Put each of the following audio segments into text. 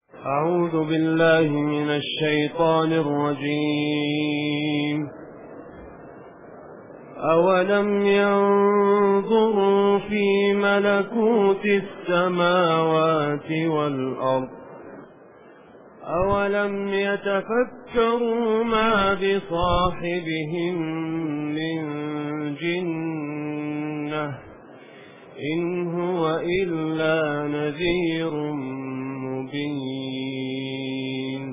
أعوذ بالله من الشيطان الرجيم. أولم ينظروا في ملكوت السماوات والأرض أولم يتفكروا ما بصاحبهم من جنة إن هو إلا نذير مبين.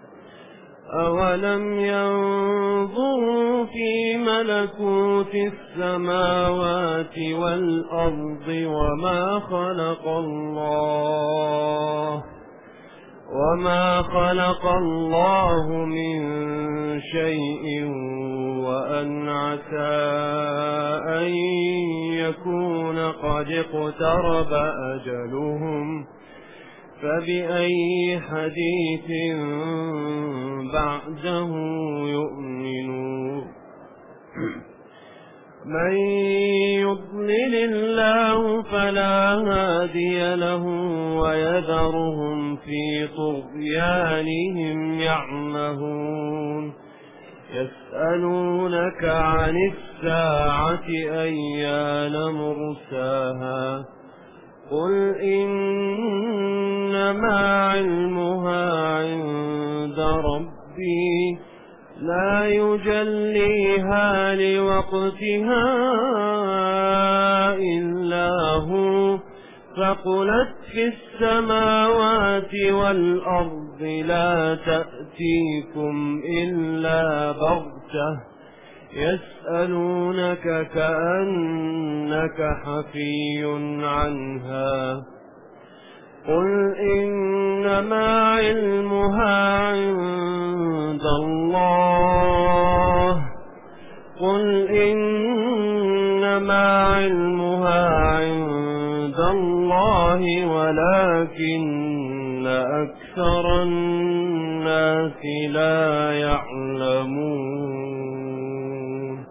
أولم ينظروا في ملكوت السماوات والأرض وما خلق الله من شيء وأن عسى أن يكون قد اقترب أجلهم فبأي حديث بعده يؤمنون. من يضلل الله فلا هادي له ويذرهم في طغيانهم يعمهون. يسألونك عن الساعة أيان مرساها قل إنما علمها عند ربي لا يجليها لوقتها إلا هو ثقلت في السماوات والأرض لا تأتيكم إلا بغتة يسألونك كأنك حفي عنها قل إنما علمها عند الله ولكن أكثر الناس لا يعلمون.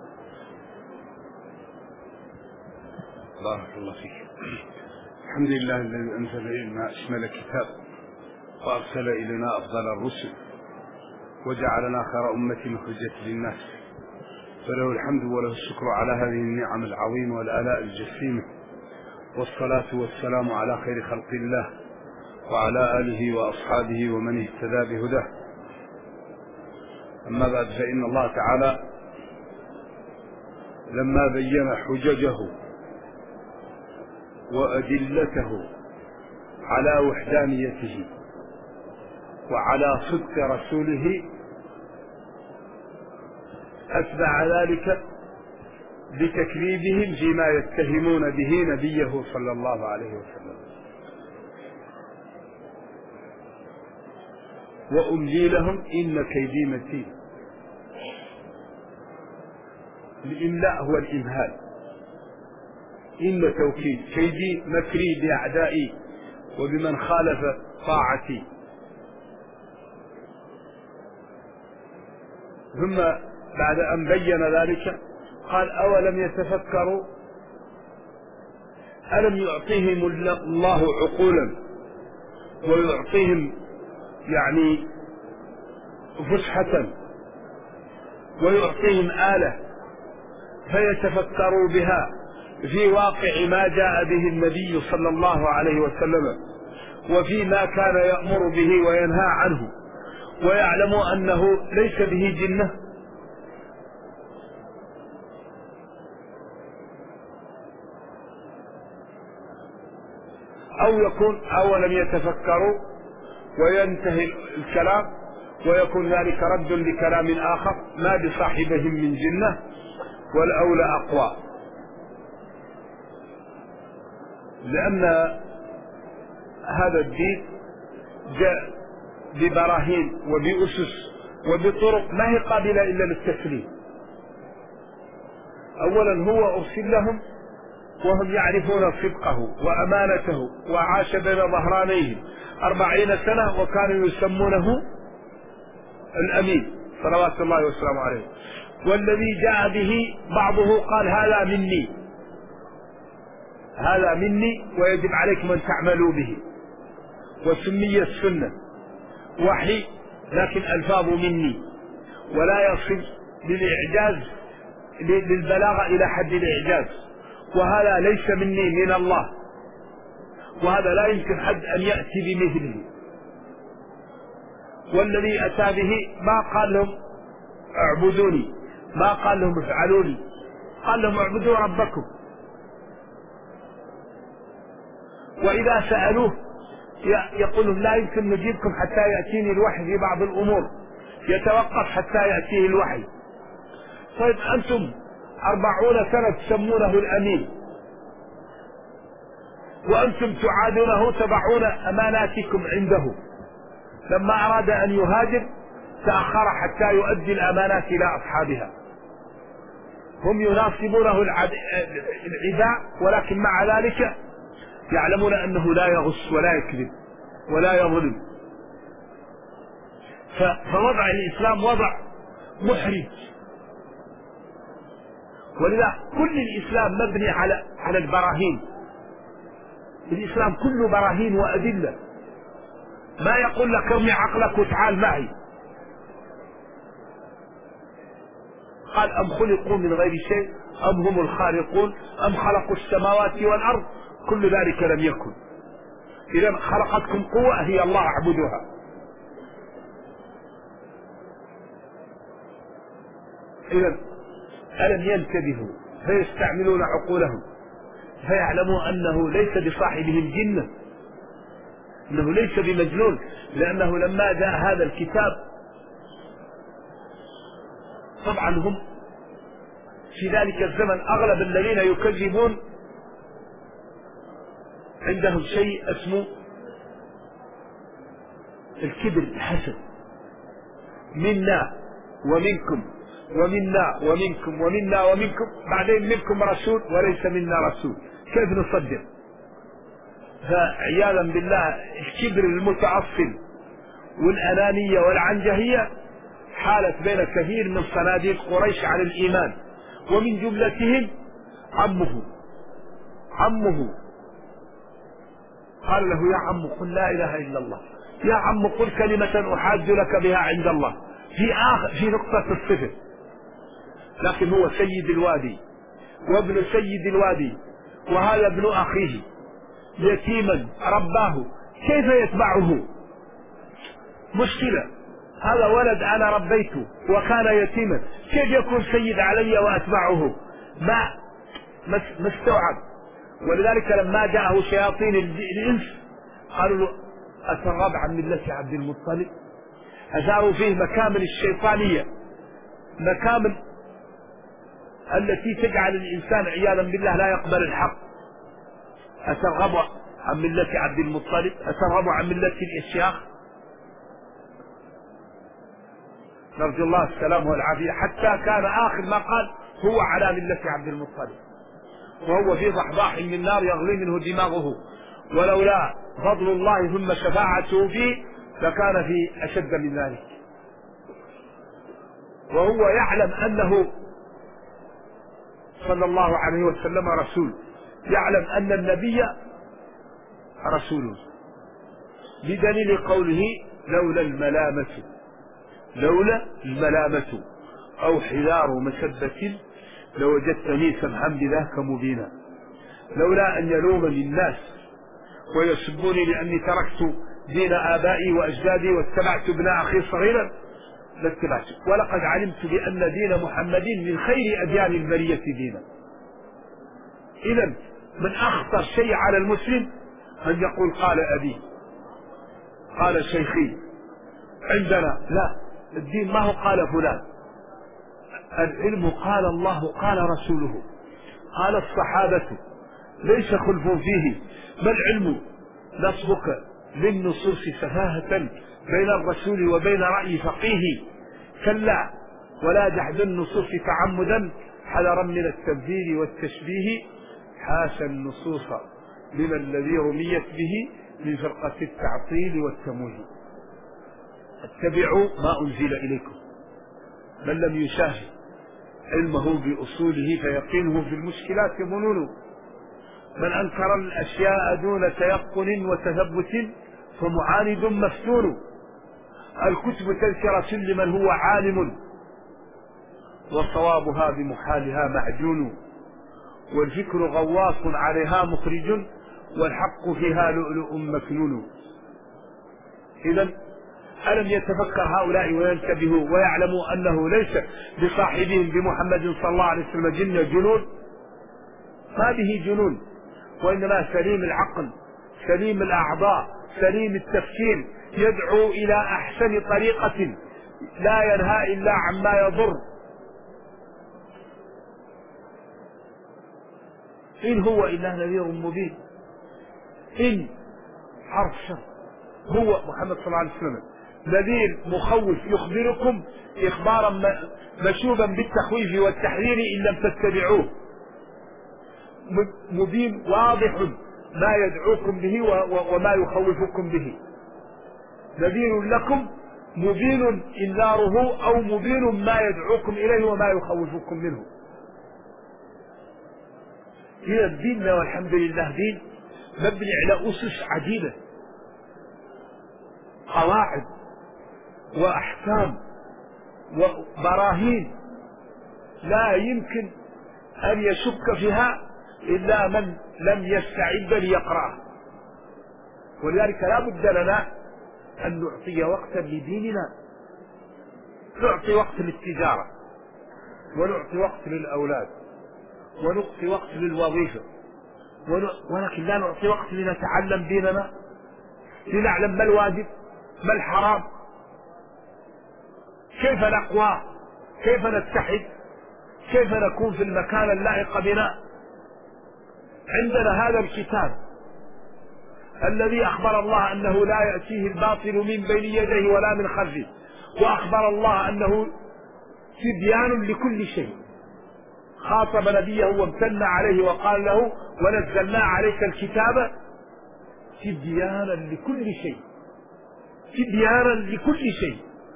بارك الله فيك. الحمد لله الذي أنزل إلينا أشمل كتاب وأرسل إلينا أفضل الرسل وجعلنا خير أمة أخرجت للناس، فله الحمد وله الشكر على هذه النعم العظيمة والآلاء الجسيمة، والصلاة والسلام على خير خلق الله وعلى آله وأصحابه ومن اهتدى بهداه. أما بعد، فإن الله تعالى لما بين حججه وأدلته على وحدانيته وعلى صدق رسوله أتبع ذلك بتكذيبهم فيما يتهمون به نبيه صلى الله عليه وسلم. وأملي لهم إن كيدي متين. الإملاء هو الإمهال، إن توكيد كيدي مكري بأعدائي وبمن خالف طاعتي. ثم بعد أن بين ذلك قال أولم يتفكروا، ألم يعطيهم الله عقولا ويعطيهم يعني فسحة ويعطيهم آلة فيتفكروا بها في واقع ما جاء به النبي صلى الله عليه وسلم وفيما كان يأمر به وينهى عنه، ويعلموا أنه ليس به جنة؟ أو يكون أولم يتفكروا وينتهي الكلام ويكون ذلك رد لكلام آخر ما بصاحبهم من جنة، والأولى أقوى، لأن هذا الدين جاء ببراهين وبأسس وبطرق ما هي قابلة إلا للتسليم. أولا هو أرسل لهم وهم يعرفون صدقه وأمانته، وعاش بين ظهرانيه 40 سنة وكانوا يسمونه الأمين صلوات الله وسلامه عليه. والذي جاء به بعضه قال هذا مني ويجب عليكم أن تعملوا به، وسمي السنة وحي لكن ألفاظ مني، ولا يصل للإعجاز للبلاغة إلى حد الإعجاز، وهذا ليس مني من الله، وهذا لا يمكن حد أن يأتي بمثله. والذي أتى به ما قال لهم اعبدوني، ما قال لهم افعلوني، قال لهم اعبدوا ربكم. وإذا سألوه يقول لهم لا يمكن نجيبكم حتى يأتيني الوحي في بعض الأمور، يتوقف حتى يأتيه الوحي. طيب أنتم 40 سنة تسمونه الأمين، وأنتم تعادونه، تضعون أماناتكم عنده. لما أراد أن يهاجر تأخر حتى يؤدي الأمانات إلى أصحابها. هم يناصبونه العداء، ولكن مع ذلك يعلمون أنه لا يغش ولا يكذب ولا يظلم. فوضع الإسلام وضع محرج، ولذا كل الإسلام مبني على البراهين. الإسلام كله براهين وأدلة، ما يقول لك ارمي عقلك وتعال معي. قال أم خلقوا من غير شيء أم هم الخالقون أم خلقوا السماوات والأرض كل ذلك لم يكن. إذا خلقتكم قوة هي الله اعبدوها. إذا ألم ينتبهوا فيستعملون عقولهم فيعلموا أنه ليس بصاحبهم جنة، أنه ليس بمجنون، لأنه لما جاء هذا الكتاب طبعا هم في ذلك الزمن أغلب الذين يكذبون عندهم شيء اسمه الكبر الحسد، منا ومنكم ومنا ومنكم ومنا ومنكم، بعدين منكم رسول وليس منا رسول، كيف نصدق؟ فعياذا بالله الكبر المتعصب والأنانية والعنجهية حالت بين كثير من صناديق قريش على الإيمان، ومن جملتهم عمه قال له يا عم قل لا إله إلا الله، يا عم قل كلمة أحاج لك بها عند الله، في نقطة الصفر. لكن هو سيد الوادي وابن سيد الوادي، وهذا ابن أخيه يتيما رباه، كيف يتبعه؟ مشكلة، هذا ولد أنا ربيته وكان يتيما، كيف يكون سيد علي وأتبعه؟ ما استوعب. ولذلك لما جاءه شياطين الإنس قالوا له أترغب عن ملة عبد المطلب، أثاروا فيه مكامن الشيطانية، مكامن التي تجعل الإنسان عياذا بالله لا يقبل الحق. أترغب عن ملة عبد المطلب، أترغب عن ملة الإشياخ. نرجو الله السلامة والعافية، حتى كان آخر ما قال هو على ملة عبد المطلب، وهو في ضحضاح من نار يغلي منه دماغه، ولولا فضل الله ثم شفاعته فيه لكان في أشد من ذلك. وهو يعلم أنه صلى الله عليه وسلم رسول، يعلم أن النبي رسول، بدليل قوله لولا الملامة أو حذار مسبة لوجدتني سمحا بذاك مبينا. لولا أن يلومني الناس ويسبوني لأني تركت دين آبائي وأجدادي واتبعت ابن أخي صغيرا لاتبعته، ولقد علمت بأن دين محمد من خير أديان البرية دينا. إذا من أخطر شيء على المسلم أن يقول قال أبي قال شيخي عندنا، لا، الدين ما هو قال فلان، العلم قال الله قال رسوله قال الصحابة ليس خلف فيه. ما العلم نصبك للنصوص سفاهة بين الرسول وبين رأي فقيه، كلا ولا جحد النصوص تعمدا حذرا من التبديل والتشبيه، حاشا النصوص من الذي رميت به من فرقة التعطيل والتمويه. اتبعوا ما أنزل إليكم، من لم يشاهد علمه بأصوله فيقينه في المشكلات ظنونه، من أنكر الأشياء دون تيقن وتثبت فمعاند مفتون. الكتب تذكرة لمن هو عالم، وصوابها بمحالها معجون، والفكر غواص عليها مخرج، والحق فيها لؤلؤ مكنون. إذا ألم يتفكر هؤلاء وينتبهوا ويعلموا أنه ليس بصاحبهم بمحمد صلى الله عليه وسلم جنون؟ ما به جنون، وإنما سليم العقل سليم الأعضاء سليم التفكير، يدعو إلى أحسن طريقة لا ينهى إلا عما يضر. إن هو إلا نذير مبين، إن حرف شر، هو محمد صلى الله عليه وسلم نذير مخوف يخبركم إخبارا مشوبا بالتخويف والتحذير إن لم تتبعوه، مبين واضح ما يدعوكم به وما يخوفكم به. نذير لكم مبين إنذاره أو مبين ما يدعوكم إليه وما يخوفكم منه. إذا ديننا والحمد لله دين مبني على أسس عديدة، قواعد وأحكام وبراهين لا يمكن أن يشك فيها إلا من لم يستعد ليقرأه. ولذلك لا بد لنا أن نعطي وقتا لديننا، نعطي وقت للتجارة، ونعطي وقت للأولاد، ونعطي وقت للوظيفة، ولكن لا نعطي وقت لنتعلم ديننا، لنعلم ما الواجب ما الحرام، كيف نقوى، كيف نتحد، كيف نكون في المكان اللائق بنا. عندنا هذا الكتاب الذي أخبر الله أنه لا يأتيه الباطل من بين يديه ولا من خلفه، وأخبر الله أنه تبيان لكل شيء. خاطب نبيه وامتن عليه وقال له ونزلنا عليك الكتاب تبيانا لكل شيء، تبيانا لكل شيء.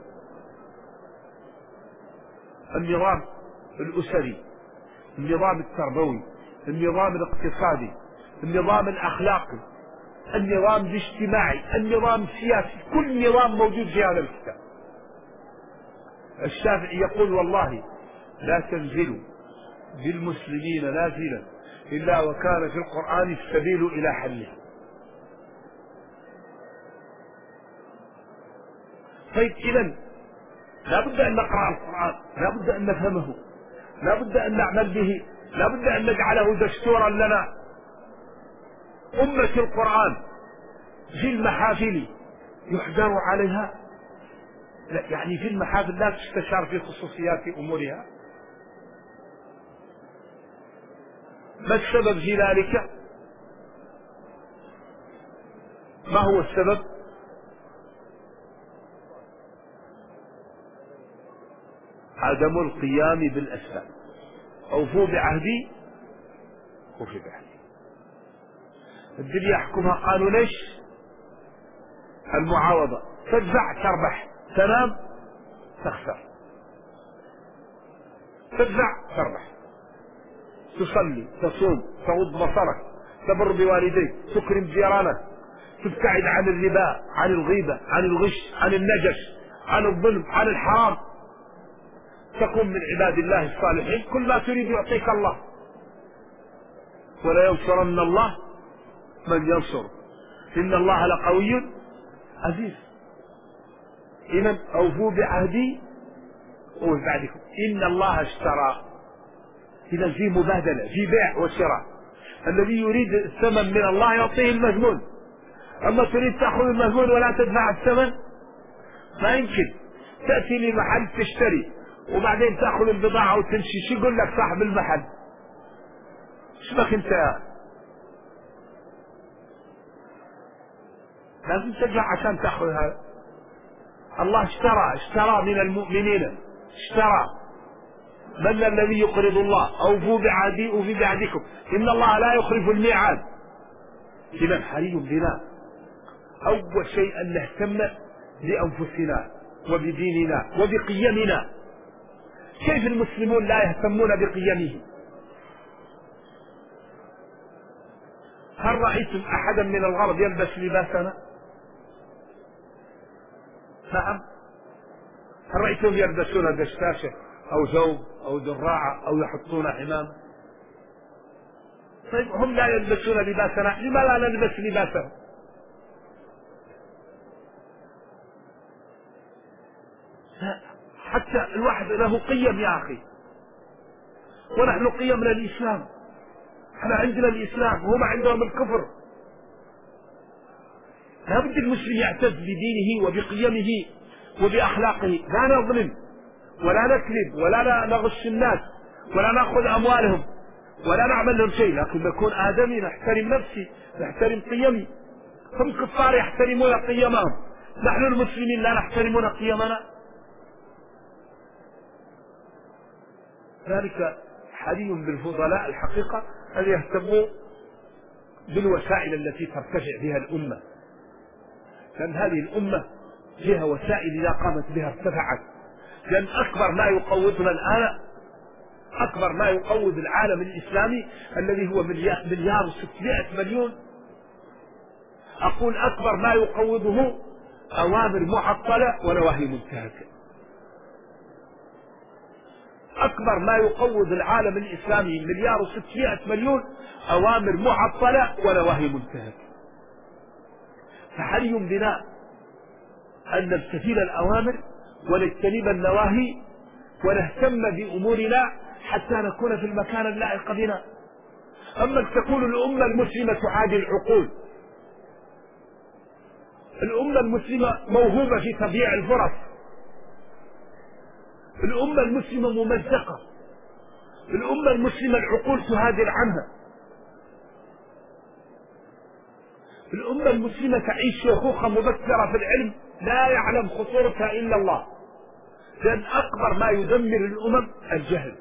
النظام الأسري، النظام التربوي، النظام الاقتصادي، النظام الأخلاقي، النظام الاجتماعي، النظام السياسي، كل نظام موجود في هذا الكتاب. الشافعي يقول والله لا تنزل بالمسلمين نازلا إلا وكان في القرآن السبيل إلى حله. طيب إذن لا بد أن نقرأ القرآن، لا بد أن نفهمه، لا بد أن نعمل به، لا بد أن نجعله دستورا لنا. أمة القرآن في المحافل يحجر عليها، لا يعني في المحافل لا تستشار في خصوصيات أمورها. ما السبب في ذلك؟ ما هو السبب؟ عدم القيام بالأسباب. أوفوا بعهدي وفي بعهدي. الدنيا يحكمها قالوا ليش؟ المعاوضة، تدفع تربح، تنام تخسر، تدفع تربح، تصلي تصوم تغض بصرك تبر بوالديك تكرم جيرانك تبتعد عن الربا عن الغيبة عن الغش عن النجش عن الظلم عن الحرام، تكون من عباد الله الصالحين. كل ما تريد يعطيك الله، ولا ينصرن الله من ينصر إن الله لقوي عزيز. إذن أوفوا بعهدي وفي بعدكم إن الله اشترى. إذا في مبادلة، في بيع وشراء. الذي يريد الثمن من الله يعطيه المثمن، أما تريد تأخذ المثمن ولا تدفع الثمن ما يمكن. تأتي لمحل تشتري وبعدين تأخذ البضاعة وتمشي، شو يقول لك صاحب المحل؟ شبك أنت؟ لازم تدفع عشان تأخذ هذا. الله اشترى من المؤمنين، اشترى. من الذي يقرض الله؟ أوفوا بعهدي أوفي بعهدكم إن الله لا يخلف الميعاد. إذا حري بنا أول شيء أن نهتم بأنفسنا وبديننا وبقيمنا. كيف المسلمون لا يهتمون بقيمهم؟ هل رأيتم أحدا من الغرب يلبس لباسنا؟ نعم. هل رأيتهم يلبسون دشاشة أو ثوب أو دراعة أو يحطون حمامة؟ طيب هم لا يلبسون لباسنا، لما لا نلبس لباسهم؟ حتى الواحد له قيم يا أخي، ونحن قيمنا الإسلام، احنا عندنا الإسلام وهم عندهم الكفر. لا بد المسلم يعتز بدينه وبقيمه وبأخلاقه، لا نظلم ولا نكذب ولا نغش الناس ولا نأخذ أموالهم ولا نعمل لهم شيء، لكن نكون آدمي، نحترم نفسي، نحترم قيمي. هم الكفار يحترمون قيمهم، نحن المسلمين لا نحترمون قيمنا. ذلك حري بالفضلاء الحقيقة أن يهتموا بالوسائل التي ترتفع بها الأمة، لأن هذه الأمة فيها وسائل إذا قامت بها ارتفعت. لأن أكبر ما يقوضنا الآن، أكبر ما يقوض العالم الإسلامي الذي هو مليار و600 مليون، أقول أكبر ما يقوضه أوامر معطلة ونواهي منتهكة. أكبر ما يقوض العالم الإسلامي مليار و600 مليون أوامر معطلة ونواهي منتهكة. فحري بنا أن نمتثل الأوامر ونجتنب النواهي ونهتم بأمورنا حتى نكون في المكان اللائق بنا. أما أن تكون الأمة المسلمة تعادي العقول، الأمة المسلمة موهوبة في تضييع الفرص، الأمة المسلمة ممزقة، الأمة المسلمة العقول تهادر عنها، الأمة المسلمة تعيش شيخوخة مبكرة في العلم لا يعلم خطورتها إلا الله. لأن أكبر ما يدمر الأمم الجهل.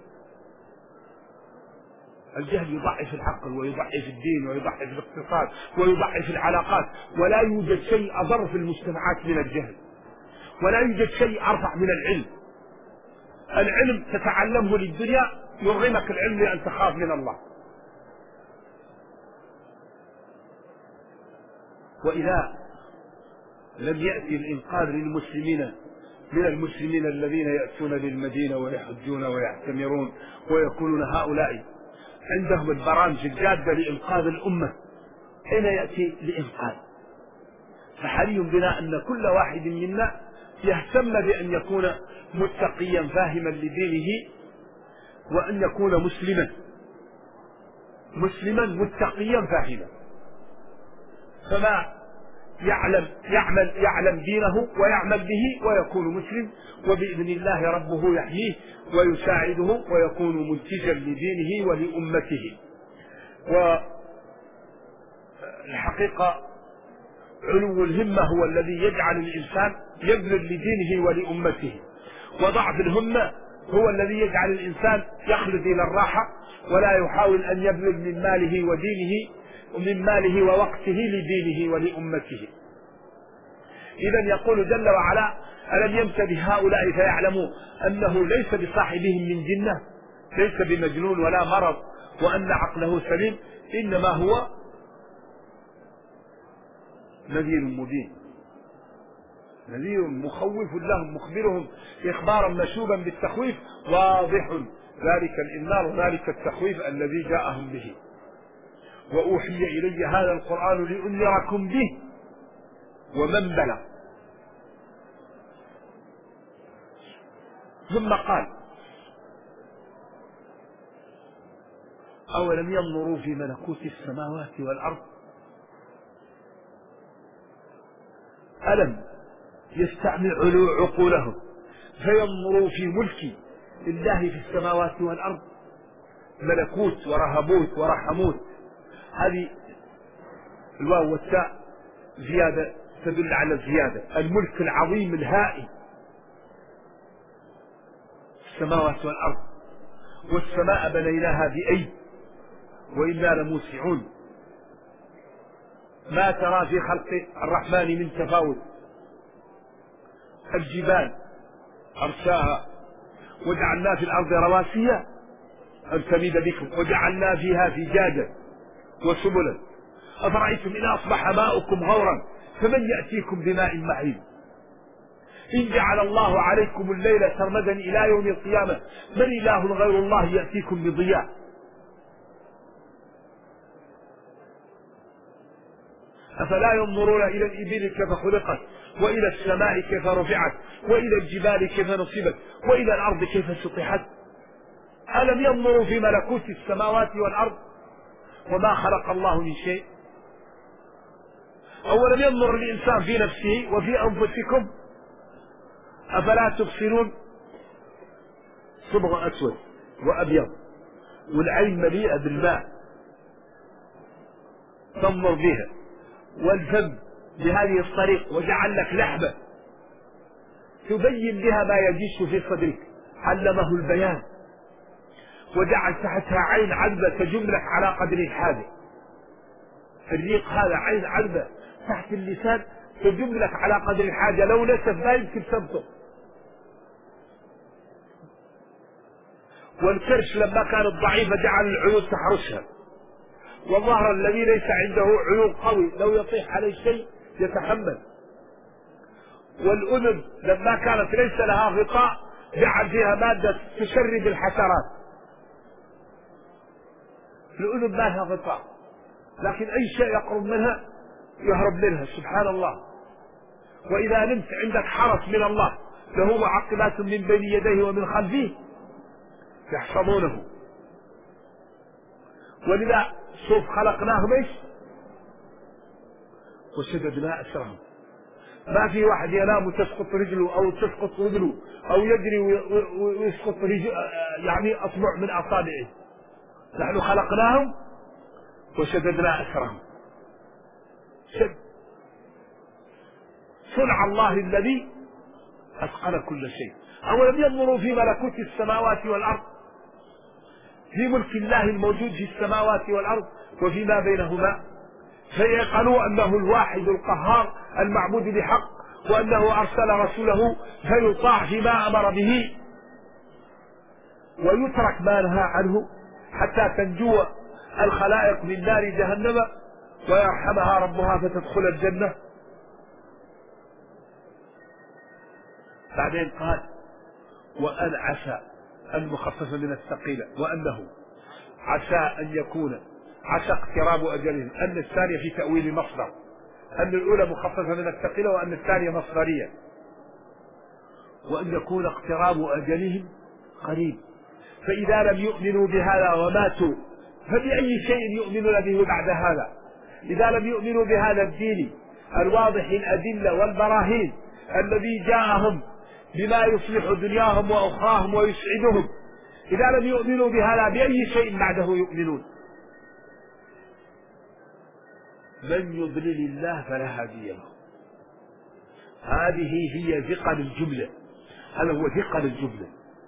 الجهل يضعف العقل ويضعف الدين ويضعف الاقتصاد ويضعف العلاقات، ولا يوجد شيء أضر في المجتمعات من الجهل، ولا يوجد شيء أرفع من العلم. العلم تتعلمه للدنيا يرغمك العلم لأن تخاف من الله. وإذا لم يأتي الإنقاذ للمسلمين من المسلمين الذين يأتون للمدينة ويحجون ويعتمرون ويكونون هؤلاء عندهم البرامج الجادة لإنقاذ الأمة، حين يأتي لإنقاذ؟ فحري بنا أن كل واحد منا يهتم بأن يكون متقيا فاهما لدينه، وأن يكون مسلما متقيا فاهما، فما يعلم دينه ويعمل به ويكون مسلم، وبإذن الله ربه يحييه ويساعده ويكون منتجا لدينه ولأمته. والحقيقة علو الهمة هو الذي يجعل الإنسان يبذل لدينه ولأمته، وضعف الهمة هو الذي يجعل الإنسان يخلد إلى الراحة ولا يحاول أن يبذل من ماله ودينه ومن ماله ووقته لدينه ولأمته. إذن يقول جل وعلا: ألم ينتبه هؤلاء فيعلموا أنه ليس بصاحبهم من جنة، ليس بمجنون ولا مرض، وأن عقله سليم، إنما هو نذير مبين، نذير مخوف لهم مخبرهم إخبارا مشوبا بالتخويف واضح، ذلك الإنذار ذلك التخويف الذي جاءهم به. وأوحي إلي هذا القرآن لأنذركم به ومن بلغ. ثم قال: أولم ينظروا في ملكوت السماوات والأرض، ألم يستعمل عقولهم فينظروا في ملك الله في السماوات والأرض؟ ملكوت ورهبوت ورحموت، هذه الواو والتاء زيادة تدل على الزيادة. الملك العظيم الهائل السماوات والأرض. والسماء بنيناها بأيد وإنا لموسعون. ما ترى في خلق الرحمن من تفاوت. الجبال أرساها وجعلنا في الأرض رواسي أن تميد بكم وجعلنا فيها فجاجا وسبلا. أفرأيتم إن أصبح ماؤكم غورا فمن يأتيكم بماء معين. إن جعل الله عليكم الليل سرمدا إلى يوم القيامة من إله غير الله يأتيكم بضياء. أفلا ينظرون إلى الإبل كيف خلقت وإلى السماء كيف رفعت وإلى الجبال كيف نصبت وإلى الأرض كيف سطحت ألم ينظروا في ملكوت السماوات والأرض وما خلق الله من شيء؟ أولم ينظر الإنسان في نفسه وفي أنفسكم أفلا تبصرون؟ صبغ أسود وأبيض والعين مليئة بالماء تنظر بها، والفم بهذه الطريق، وجعل لك لحمة تبين بها ما يجيش في صدرك، علمه البيان، وجعل تحتها عين عذبة تجملك على قدر الحاجة. الريق هذا عين عذبة تحت اللسان تجملك على قدر الحاجة، لو نسف ما يمكن تنطق. والكرش لما كانت ضعيفة جعل العيون تحرسها، والظهر الذي ليس عنده عيون قوي لو يطيح عليه شيء يتحمل. والأذن لما كانت ليس لها غطاء جعل فيها مادة تشرد الحشرات. الأذن ما لها غطاء لكن أي شيء يقرب منها يهرب منها، سبحان الله. وإذا نمت عندك حرس من الله له معقبات من بين يديه ومن خلفه يحفظونه. ولذا شوف خلقناهم ايش؟ وشددنا أسرهم. ما في واحد ينام وتسقط رجله أو تسقط رجله أو يجري ويسقط يعني أصبع من أصابعه. نحن خلقناهم وشددنا أسرهم. صنع الله الذي أتقن كل شيء. أولم ينظروا في ملكوت السماوات والأرض، في ملك الله الموجود في السماوات والأرض وفيما بينهما، فيقالوا أنه الواحد القهار المعبود بحق، وأنه أرسل رسوله فيطاع فيما أمر به ويترك ما نهى عنه حتى تنجو الخلائق من نار جهنم ويرحمها ربها فتدخل الجنة. بعدين قال وأن عسى المخفف من الثقيلة، وأنه عسى أن يكون عسى اقتراب أجلهم، أن الثانية في تأويل مصدر، أن الأولى مخففة من الثقيلة وأن الثانية مصدرية، وأن يكون اقتراب أجلهم قريب. فإذا لم يؤمنوا بهذا وماتوا فبأي شيء يؤمنون به بعد هذا؟ إذا لم يؤمنوا بهذا الدين الواضح الأدلة والبراهين الذي جاءهم بما يصلح دنياهم وأخراهم ويسعدهم، إذا لم يؤمنوا بهذا بأي شيء بعده يؤمنون؟ من يضلل الله فلا هادي له. هذه هي ثقل الجملة، هذا هو ثقل الجملة،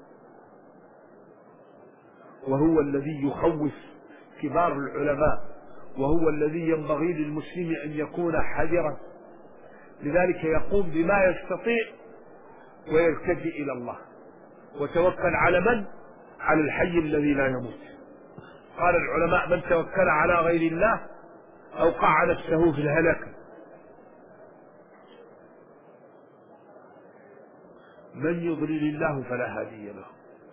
وهو الذي يخوف كبار العلماء، وهو الذي ينبغي للمسلم أن يكون حذرا. لذلك يقوم بما يستطيع ويلتجئ إلى الله وتوكل على من؟ على الحي الذي لا يموت. قال العلماء من توكل على غير الله أوقع نفسه في الهلك. من يضلل الله فلا هادي له.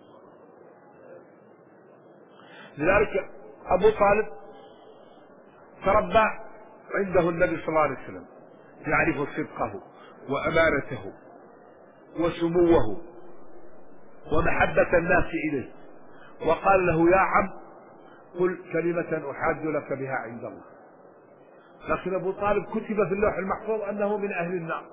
لذلك أبو طالب تربى عنده النبي صلى الله عليه وسلم، يعرف صدقه وأمانته وسموه ومحبة الناس إليه، وقال له يا عم قل كلمة أحاج لك بها عند الله. لكن أبو طالب كتب في اللوح المحفوظ أنه من أهل النار.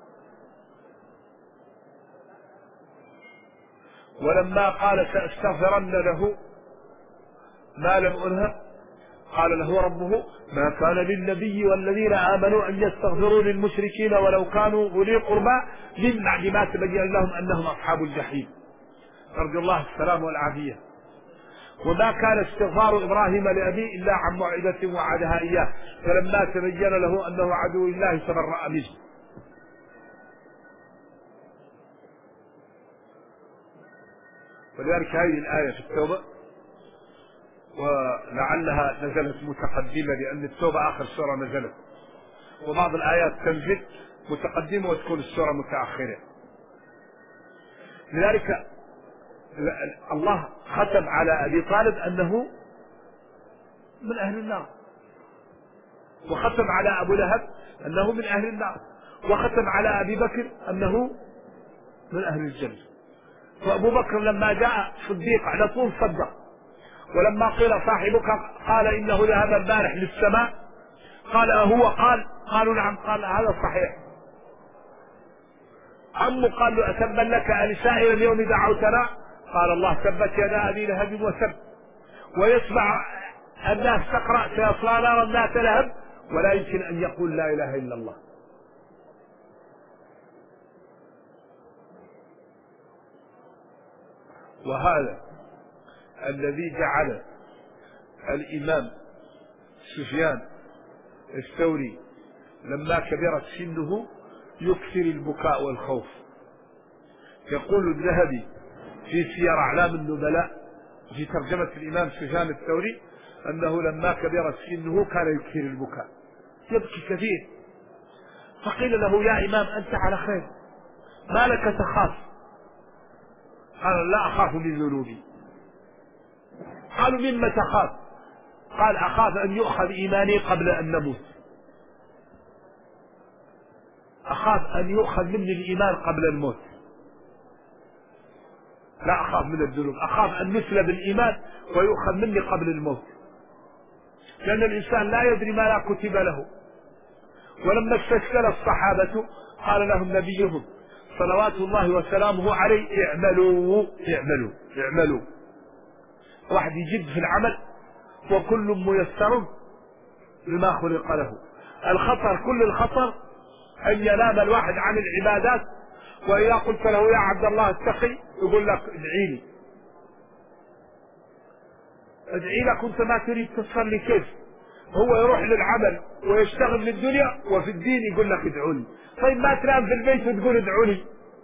ولما قال سأستغفرن له ما لم أنهى قال له ربه ما كان للنبي والذين آمنوا أن يستغفروا للمشركين ولو كانوا أولي قربى من بعد ما تبين لهم أنهم أصحاب الجحيم. أرجو الله السلام والعافية. وما كان استغفار إبراهيم لأبيه إلا عن موعدة وعدها إياه، فلما تبين له أنه عدو الله تبرأ منه. ولذلك هذه الآية في التوبة ولعلها نزلت متقدمة لأن التوبة آخر سورة نزلت، وبعض الآيات تنزل متقدمة وتكون السورة متأخرة. لذلك الله ختم على أبي طالب أنه من أهل النار، وختم على أبو لهب أنه من أهل النار، وختم على أبي بكر أنه من أهل الجنة. وأبو بكر لما جاء صديق على طول صدق، ولما قيل صاحبك قال إنه ذهب البارح للسماء، قال أهو قال؟ قالوا نعم، قال هذا صحيح. عمه قال له أتبا لك ألسائر اليوم دعوتنا؟ قال الله تبت يدا أبي لهب وسب. ويسمع الناس تقرأ سيصلى نارا ذات لهب ولا يمكن أن يقول لا إله إلا الله. وهذا الذي جعل الإمام سفيان الثوري لما كبرت سنه يكثر البكاء والخوف. يقول الذهبي في سير أعلام النبلاء في ترجمة الإمام سفيان الثوري أنه لما كبرت سنه كان يكثر البكاء، يبكي كثير. فقيل له يا إمام أنت على خير، ما لك تخاف؟ قال لا أخاف من ذنوبي. قالوا مما تخاف؟ قال أخاف أن يؤخذ إيماني قبل أن نموت، أخاف أن يؤخذ مني الإيمان قبل الموت، لا أخاف من الذنوب، أخاف أن نسلب الإيمان ويؤخذ مني قبل الموت، لأن الإنسان لا يدري ما لا كتب له. ولما استشكل الصحابة قال لهم نبيهم صلوات الله وسلامه عليه اعملوا اعملوا اعملوا. واحد يجد في العمل وكل ميسر لما خلق له. الخطر كل الخطر أن ينام الواحد عن العبادات، وإذا قلت له يا عبد الله اتقي يقول لك ادعي لي، ادعي لك وانت ما تريد تصلي. كيف هو يروح للعمل ويشتغل للدنيا وفي الدين يقول لك ادعوني؟ طيب ما تنام في البيت وتقول ادعوني؟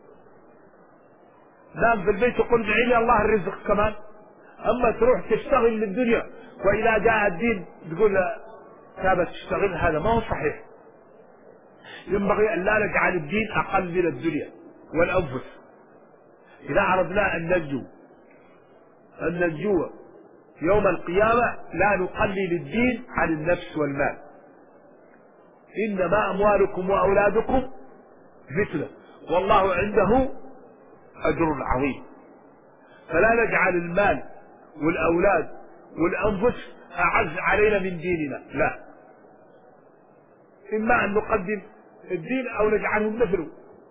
نام في البيت وقل ادعي لي الله الرزق كمان. اما تروح تشتغل للدنيا واذا جاء الدين تقول ثابت تشتغل، هذا ما هو صحيح. ينبغي ان لا نجعل الدين اقل من الدنيا والانفس. اذا اردنا ان ننجو يوم القيامة لا نقلل الدين عن النفس والمال. إنما أموالكم وأولادكم فتنة والله عنده أجر عظيم. فلا نجعل المال والأولاد والأنفس أعز علينا من ديننا، لا، إما أن نقدم الدين أو نجعلهم مثله.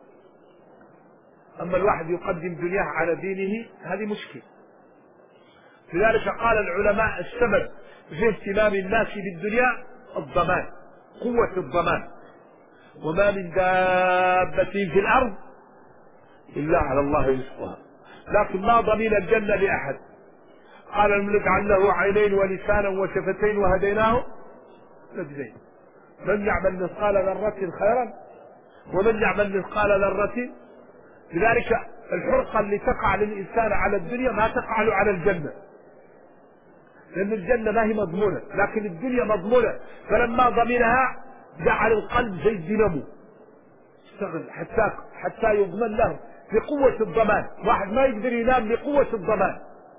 أما الواحد يقدم دنياه على دينه هذه مشكلة. لذلك قال العلماء السبب في اهتمام الناس بالدنيا الضمان، قوة الضمان. وما من دابة في الأرض إلا على الله رزقها، لكن ما ضمن الجنة لأحد. قال نجعل له عينين ولسانا وشفتين وهديناه نجدين، من يعمل مثقال ذرة خيرا ومن يعمل مثقال ذرة. لذلك الحرقة اللي تقع للإنسان على الدنيا ما تقع له على الجنة، لأن الجنة ما هي مضمونة، لكن الدنيا مضمونة. فلما ضمنها جعل القلب زي الدينامو اشتغل حتى يضمن له بقوة الضمان. واحد ما يقدر ينام بقوة الضمان،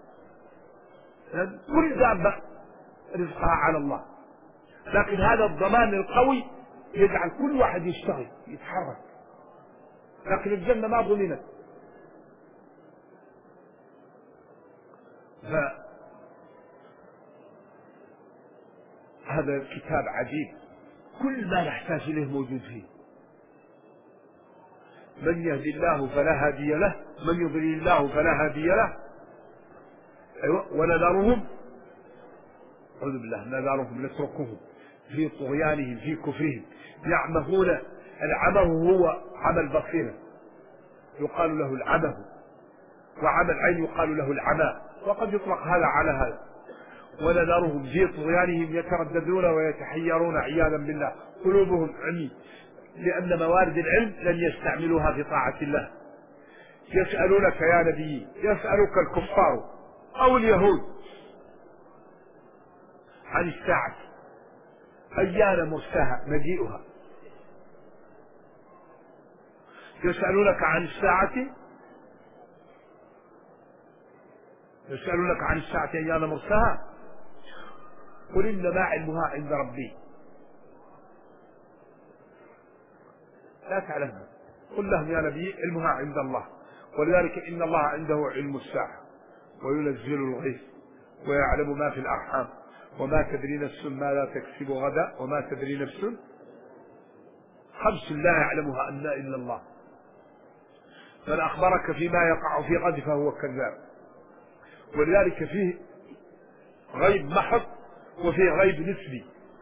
كل دابة رزقها على الله، لكن هذا الضمان القوي يجعل كل واحد يشتغل يتحرك. لكن الجنة ما ضمنت. هذا الكتاب عجيب، كل ما نحتاج إليه موجود فيه. من يهدي الله فلا هادي له، من يضلل الله فلا هادي له. ونذرهم، أعوذ بالله، نذرهم نتركهم في طغيانهم في كفرهم يعمهون. العمه هو عمى البصيرة يقال له العمه، وعمى العين يقال له العمى، وقد يطلق هذا على هذا. ونذرهم في طغيانهم يترددون ويتحيرون عياذا بالله، قلوبهم عمي، لأن موارد العلم لن يستعملوها في طاعة الله. يسألونك يا نبي، يسألك الكفار أو اليهود عن الساعة أيان مرساها مجيئها. يسألونك عن الساعة يسألونك عن الساعة أيان مرساها قل إنما علمها عند ربي لا تعلمها. قل لهم يا نبي علمها عند الله، ولذلك إن الله عنده علم الساعة وينزل الغيث ويعلم ما في الأرحام وما تدري نفس ماذا تكسب غدا وما تدري نفس. 5 لا يعلمها إلا الله. من أخبرك فيما يقع في غد فهو كذاب. ولذلك فيه غيب محض وفيه غيب نسبي.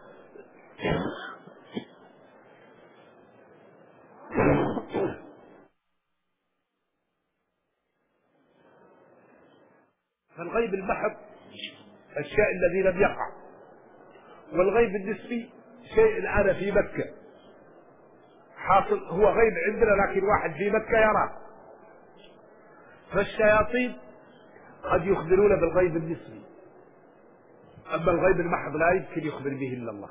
فالغيب المحض الشيء الذي لم يقع، والغيب النسبي شيء الآن في مكة حاصل، هو غيب عندنا لكن واحد في مكة يراه. فالشياطين قد يخبرون بالغيب النسبي، أما الغيب المحض لا يمكن يخبر به إلا الله.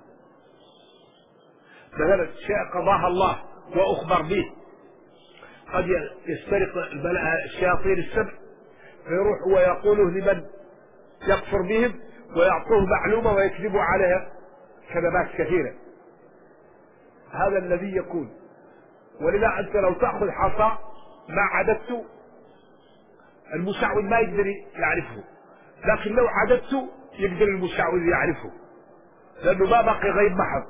مثلا شيء قضاها الله وأخبر به، قد يسترق الشياطين السبع فيروح ويقوله لمن يكفر بهم ويعطوه معلومة ويكذبوا عليها كذبات كثيرة. هذا الذي يكون. ولذا أنت لو تأخذ حصى ما عددته المشعوذ ما يقدر يعرفه، لكن لو عددته يقدر المشعوذ يعرفه، لأنه ما بقي غيب محض.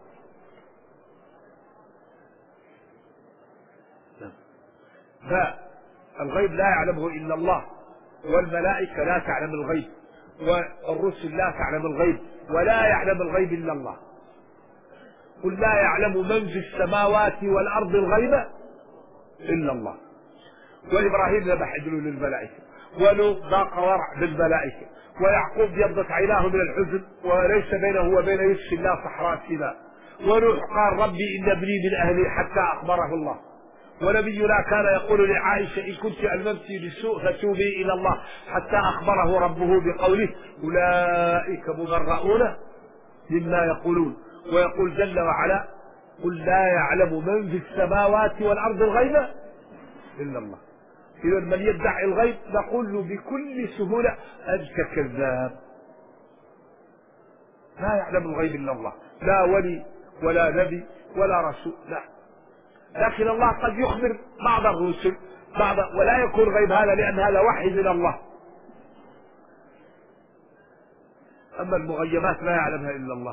فالغيب لا يعلمه إلا الله، والملائكة لا تعلم الغيب، والرسل لا تعلم الغيب، ولا يعلم الغيب إلا الله. قل لا يعلم من في السماوات والأرض الغيب إلا الله. وإبراهيم ذبح عجله للملائكة، ولوط ضاق ورع بالملائكة، ويعقوب يبضت عيناه من الحزن وليس بينه وبين يسف الله صحراء سيناء، ونوح قال ربي إن ابني من أهلي حتى أخبره الله. ونبينا كان يقول لعائشة إن كنت ألممت بسوء فتوبي إلى الله حتى أخبره ربه بقوله أولئك مبرؤون مما يقولون. ويقول جل وعلا قل لا يعلم من في السماوات والأرض الغيب إلا الله. إذا من يدعي الغيب نقول له بكل سهولة أنت كذاب، لا يعلم الغيب إلا الله، لا ولي ولا نبي ولا رسول، لا. لكن الله قد يخبر بعض الرسل ولا يكون غيب هذا لأن هذا وحي من الله. أما المغيبات لا يعلمها إلا الله.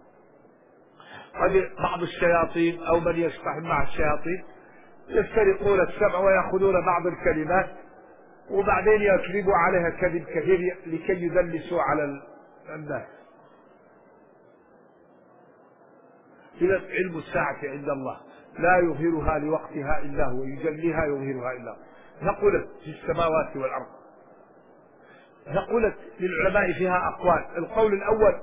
قد بعض الشياطين أو من يشتغل مع الشياطين يسترقون السمع ويأخذون بعض الكلمات وبعدين يكذبوا عليها كذب كثير لكي يدلسوا على الناس. إذا علم الساعة عند الله لا يظهرها لوقتها إلا هو، يجليها يظهرها إلا هو. ثقلت في السماوات والأرض. ثقلت للعلماء فيها أقوال. القول الأول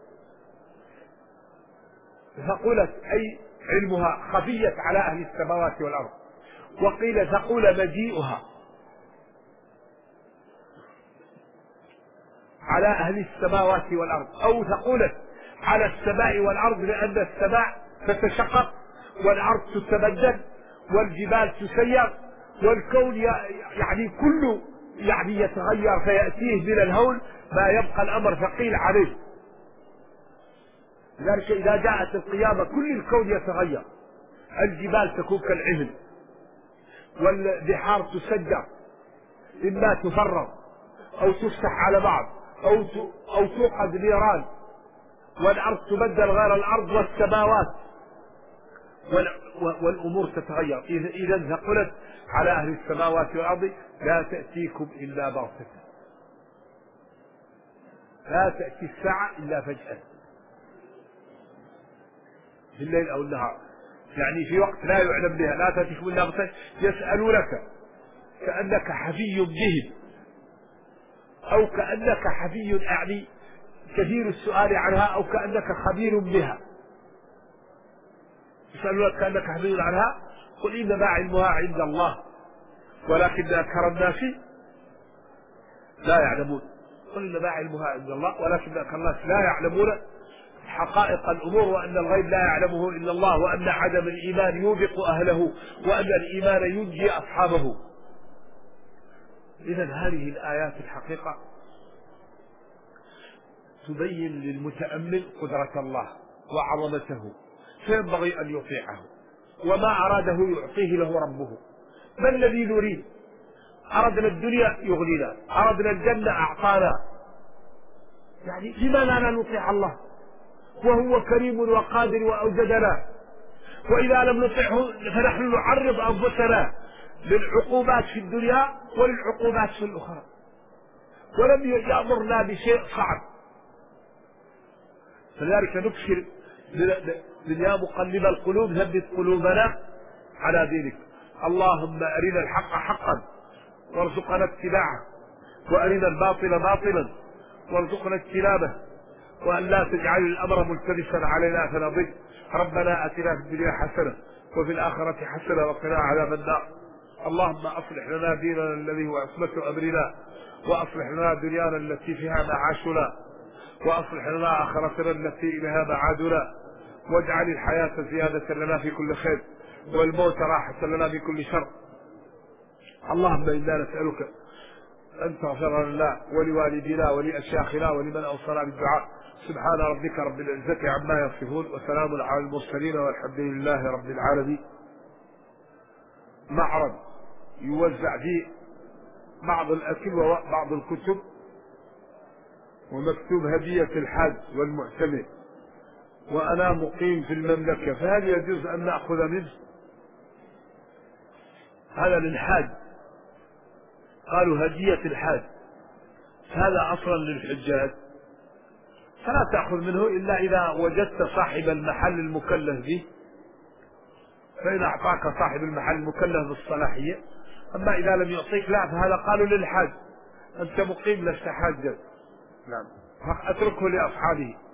ثقلت أي علمها خفيت على أهل السماوات والأرض، وقيل ثقل مجيئها على أهل السماوات والأرض، أو ثقلت على السماء والأرض لأن السماء تتشقق والأرض تتبدل والجبال تسير والكون يعني كله يعني يتغير فيأتيه من الهول ما يبقى الأمر ثقيل عليه. لذلك إذا جاءت القيامة كل الكون يتغير، الجبال تكون كالعهن والبحار تسجر إما تفرغ أو تفتح على بعض أو توقد نيران، والأرض تبدل غير الأرض والسماوات والأمور تتغير. إذا ثقلت على أهل السماوات والأرض لا تأتيكم إلا بغتة، لا تأتي الساعة إلا فجأة في الليل أو النهار، يعني في وقت لا يعلم بها، لا تأتيكم إلا بغتة. يسألونك كأنك حفي بهم أو كأنك حفي يعني كثير السؤال عنها أو كأنك خبير بها. يسألونك كأنك حفي عنها قل إنما علمها عند الله ولكن أكثر الناس لا يعلمون. قل إنما علمها عند الله ولكن أكثر الناس لا يعلمون حقائق الأمور، وأن الغيب لا يعلمه إلا الله، وأن عدم الإيمان يوبق أهله، وأن الإيمان ينجي أصحابه. إذا هذه الآيات الحقيقة تبين للمتأمل قدرة الله وعظمته، فينبغي أن يطيعه، وما أراده يعطيه له ربه. ما الذي نريد؟ أردنا الدنيا يغنينا، أردنا الجنة أعطانا، يعني لماذا لا نطيع الله وهو كريم وقادر وأوجدنا؟ وإذا لم نطيعه فنحن نعرض أنفسنا للعقوبات في الدنيا وللعقوبات في الأخرى، ولم يأمرنا بشيء صعب. فلذلك نكثر من يا مقلب القلوب ثبت قلوبنا على دينك. اللهم أرنا الحق حقا وارزقنا اتباعه، وأرنا الباطل باطلا وارزقنا اجتنابه، وأن لا تجعل الأمر ملتبسا علينا فنضل. ربنا آتنا في الدنيا حسنة وفي الآخرة حسنة وقنا عذاب النار. اللهم أصلح لنا ديننا الذي هو عصمة أمرنا، وأصلح لنا دنيانا التي فيها معاشنا، وأصلح لنا آخرتنا التي إليها معادنا، واجعل الحياة زيادة لنا في كل خير والموت راحة لنا من كل شر. اللهم إنا نسألك أن تغفر لنا ولوالدينا ولأشياخنا ولمن أوصانا بالدعاء. سبحان ربك رب العزة عما يصفون وسلام على المرسلين والحمد لله رب العالمين. معرض يوزع فيه بعض الأكل وبعض الكتب، ومكتوب هدية الحاج والمعتمر، وأنا مقيم في المملكة، فهل يجوز أن نأخذ منه؟ هذا للحاج، قالوا هدية الحاج، هذا أصلا للحجاج، فلا تأخذ منه إلا إذا وجدت صاحب المحل المكلف به، فإن أعطاك صاحب المحل المكلف بالصلاحية. أما إذا لم يعطيك لا، فهذا قالوا للحاج، أنت مقيم لست حاجا، نعم، فأتركه لأصحابه.